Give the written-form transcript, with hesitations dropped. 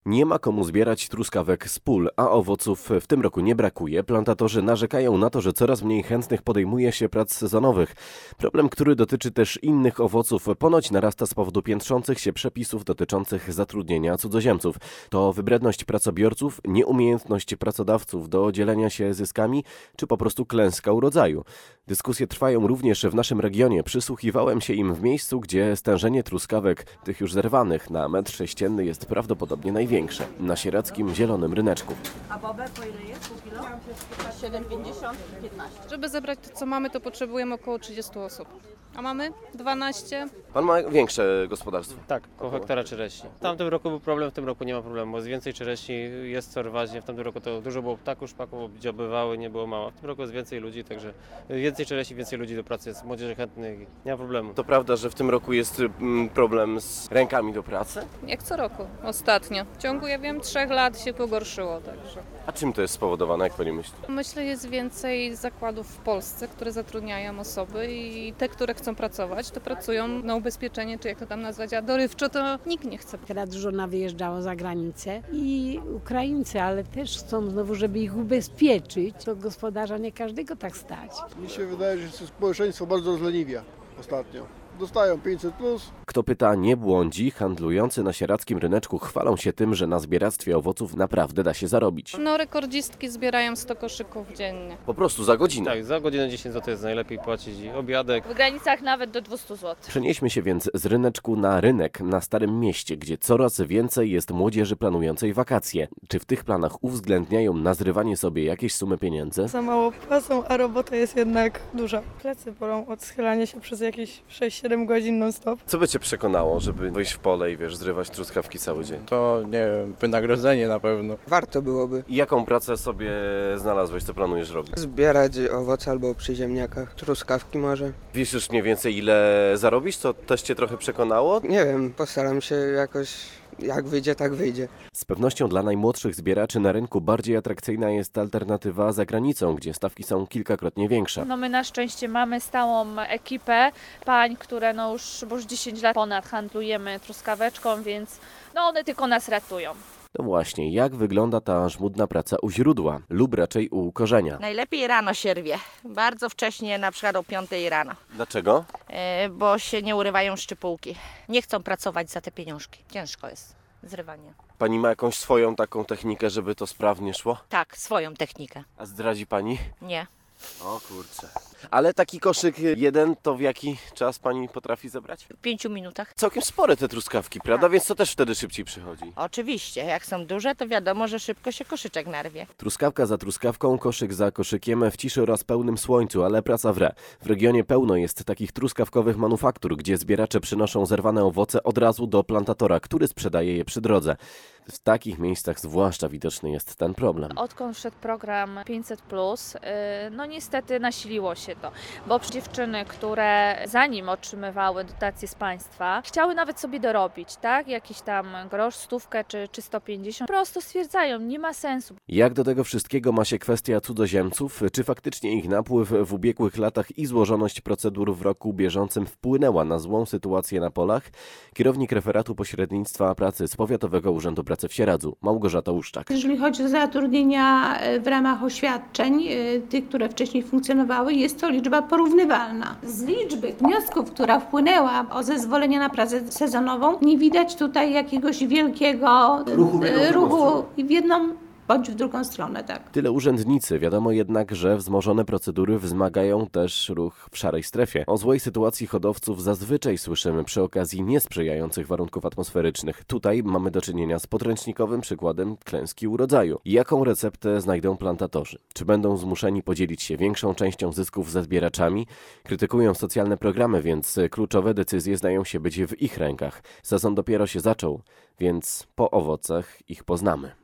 Nie ma komu zbierać truskawek z pól, a owoców w tym roku nie brakuje. Plantatorzy narzekają na to, że coraz mniej chętnych podejmuje się prac sezonowych. Problem, który dotyczy też innych owoców, ponoć narasta z powodu piętrzących się przepisów dotyczących zatrudnienia cudzoziemców. To wybredność pracobiorców, nieumiejętność pracodawców do dzielenia się zyskami, czy po prostu klęska urodzaju. Dyskusje trwają również w naszym regionie. Przysłuchiwałem się im w miejscu, gdzie stężenie truskawek, tych już zerwanych na metr sześcienny, jest prawdopodobnie największe. Na sieradzkim Zielonym Ryneczku. A bobę po ile jest? Pół kilo? 7,50, 15. Żeby zebrać to, co mamy, to potrzebujemy około 30 osób. A mamy 12. Pan ma większe gospodarstwo. Tak, koło hektara czereśni. W tamtym roku był problem, w tym roku nie ma problemu, bo jest więcej czereśni, jest co rwać. W tamtym roku to dużo było ptaków, szpaków, dziobywały, nie było mało. W tym roku jest więcej ludzi, także więcej czereśni, więcej ludzi do pracy, jest młodzieży chętnych, nie ma problemu. To prawda, że w tym roku jest problem z rękami do pracy? Jak co roku, ostatnio. W ciągu, 3 lat się pogorszyło, także. A czym to jest spowodowane, jak pani myśli? Myślę, jest więcej zakładów w Polsce, które zatrudniają osoby i te, które chcą pracować, to pracują na ubezpieczenie, czy jak to tam nazwać, a dorywczo to nikt nie chce. Teraz dużo wyjeżdżało za granicę i Ukraińcy, ale też chcą znowu, żeby ich ubezpieczyć. To gospodarza nie każdego tak stać. Mi się wydaje, że społeczeństwo bardzo rozleniwia ostatnio. Dostają 500+. Kto pyta, nie błądzi. Handlujący na sieradzkim ryneczku chwalą się tym, że na zbieractwie owoców naprawdę da się zarobić. No, rekordzistki zbierają 100 koszyków dziennie. Po prostu za godzinę. Tak, za godzinę 10 zł jest najlepiej płacić i obiadek. W granicach nawet do 200 zł. Przenieśmy się więc z ryneczku na rynek na Starym Mieście, gdzie coraz więcej jest młodzieży planującej wakacje. Czy w tych planach uwzględniają nazrywanie sobie jakieś sumy pieniędzy? Za mało płacą, a robota jest jednak duża. Plecy bolą od schylania się przez jakieś 6-7 godzin non-stop. Co by cię przekonało, żeby wyjść w pole i zrywać truskawki cały dzień? To nie wiem, wynagrodzenie na pewno. Warto byłoby I jaką pracę sobie znalazłeś, co planujesz robić? zbierać owoce albo przy ziemniakach, truskawki może. Wiesz już mniej więcej ile zarobisz? To też cię trochę przekonało? Nie wiem, postaram się jakoś, jak wyjdzie, tak wyjdzie. Z pewnością dla najmłodszych zbieraczy na rynku bardziej atrakcyjna jest alternatywa za granicą, gdzie stawki są kilkakrotnie większe. No my na szczęście mamy stałą ekipę pań, które już 10 lat ponad handlujemy truskaweczką, więc one tylko nas ratują. No właśnie, jak wygląda ta żmudna praca u źródła lub raczej u korzenia? Najlepiej rano się rwie. Bardzo wcześnie, na przykład o 5 rano, Dlaczego? bo się nie urywają szczypułki. Nie chcą pracować za te pieniążki. Ciężko jest zrywanie. Pani ma jakąś swoją taką technikę, żeby to sprawnie szło? Tak, swoją technikę. A zdradzi pani? Nie. O kurczę. Ale taki koszyk jeden to w jaki czas pani potrafi zebrać? W 5 minutach. Całkiem spore te truskawki, prawda? Więc to też wtedy szybciej przychodzi. Oczywiście, jak są duże, to wiadomo, że szybko się koszyczek narwie. Truskawka za truskawką, koszyk za koszykiem, w ciszy oraz pełnym słońcu, ale praca wre. W regionie pełno jest takich truskawkowych manufaktur, gdzie zbieracze przynoszą zerwane owoce od razu do plantatora, który sprzedaje je przy drodze. W takich miejscach zwłaszcza widoczny jest ten problem. Odkąd wszedł program 500+, no niestety nasiliło się to, bo dziewczyny, które zanim otrzymywały dotacje z państwa, chciały nawet sobie dorobić, tak? Jakiś tam grosz, 100 czy 150. Po prostu stwierdzają, nie ma sensu. Jak do tego wszystkiego ma się kwestia cudzoziemców? Czy faktycznie ich napływ w ubiegłych latach i złożoność procedur w roku bieżącym wpłynęła na złą sytuację na polach? Kierownik referatu pośrednictwa pracy z Powiatowego Urzędu Pracy w Sieradzu, Małgorzata Uszczak. Jeżeli chodzi o zatrudnienia w ramach oświadczeń, tych, które wcześniej funkcjonowały, jest to liczba porównywalna. Z liczby wniosków, która wpłynęła o zezwolenie na pracę sezonową, nie widać tutaj jakiegoś wielkiego ruchu i w jedną bądź w drugą stronę, tak. Tyle urzędnicy. Wiadomo jednak, że wzmożone procedury wzmagają też ruch w szarej strefie. O złej sytuacji hodowców zazwyczaj słyszymy przy okazji niesprzyjających warunków atmosferycznych. Tutaj mamy do czynienia z podręcznikowym przykładem klęski urodzaju. Jaką receptę znajdą plantatorzy? Czy będą zmuszeni podzielić się większą częścią zysków ze zbieraczami? Krytykują socjalne programy, więc kluczowe decyzje zdają się być w ich rękach. Sezon dopiero się zaczął, więc po owocach ich poznamy.